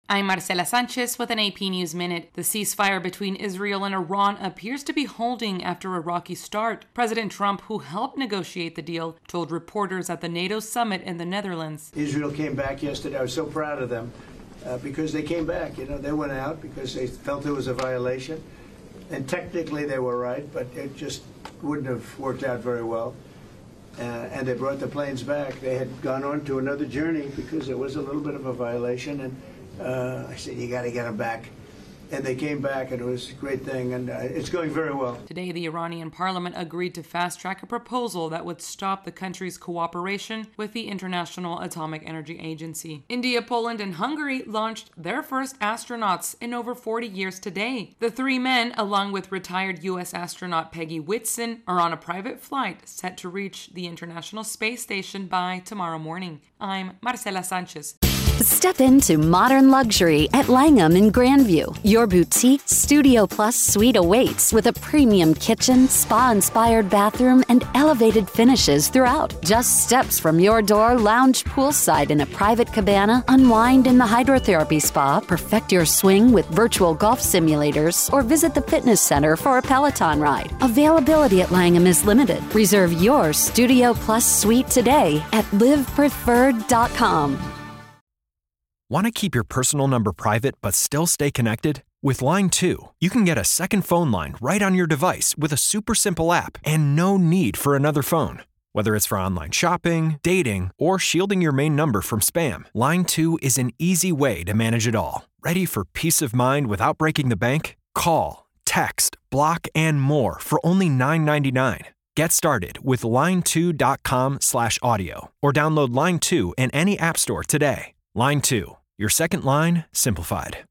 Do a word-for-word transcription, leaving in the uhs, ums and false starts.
I'm Marcela Sanchez with an A P News Minute. The ceasefire between Israel and Iran appears to be holding after a rocky start. President Trump, who helped negotiate the deal, told reporters at the NATO summit in the Netherlands. Israel came back yesterday. I was so proud of them uh, because they came back. You know, they went out because they felt there was a violation. And technically they were right, but it just wouldn't have worked out very well. Uh, and they brought the planes back. They had gone on to another journey because there was a little bit of a violation. And Uh, I said, you got to get them back. And they came back, and it was a great thing, and uh, it's going very well. Today, the Iranian parliament agreed to fast-track a proposal that would stop the country's cooperation with the International Atomic Energy Agency. India, Poland, and Hungary launched their first astronauts in over forty years today. The three men, along with retired U S astronaut Peggy Whitson, are on a private flight set to reach the International Space Station by tomorrow morning. I'm Marcela Sanchez. Step into modern luxury at Langham in Grandview. Your boutique Studio Plus suite awaits with a premium kitchen, spa-inspired bathroom, and elevated finishes throughout. Just steps from your door, lounge poolside in a private cabana, unwind in the hydrotherapy spa, perfect your swing with virtual golf simulators, or visit the fitness center for a Peloton ride. Availability at Langham is limited. Reserve your Studio Plus suite today at live preferred dot com. Want to keep your personal number private but still stay connected? With Line two, you can get a second phone line right on your device with a super simple app and no need for another phone. Whether it's for online shopping, dating, or shielding your main number from spam, Line two is an easy way to manage it all. Ready for peace of mind without breaking the bank? Call, text, block, and more for only nine ninety-nine. Get started with line two dot com slash audio or download Line two in any app store today. Line two. Your second line simplified.